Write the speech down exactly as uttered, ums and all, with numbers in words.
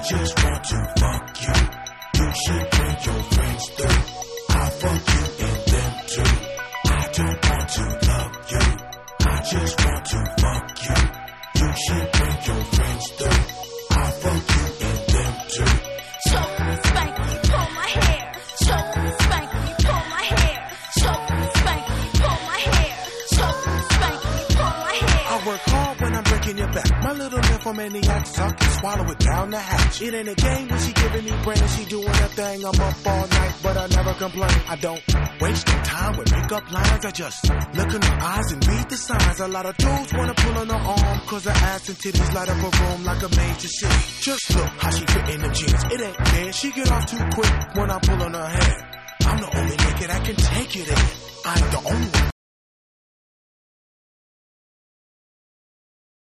just want to fuck you. You should bring your friends through. I'll fuck you and them too. I don't want to love you. I just want to fuck you. You should bring your friends through. I'll fuck you and them too. Choke me, spank me, pull my hair. Choke me, spank me, pull my hair. Choke me, spank me, pull my hair. Choke me, spank me, pull my hair. I work hard when I'm breaking your back. My little nymphomaniac suck and swallow it down the hatch. It ain't a game when she giving me brains. She doing her thing. I'm up all night, but I never complain. I don't waste the time with makeup lines. I just look in her eyes and read the signs. A lot of dudes wanna pull on her arm, cause her ass and titties light up a room like a major city. Just look how she fit in them jeans. It ain't fair. She get off too quick when I pull on her hair. I'm the only nigga that can take it in. I ain't the only one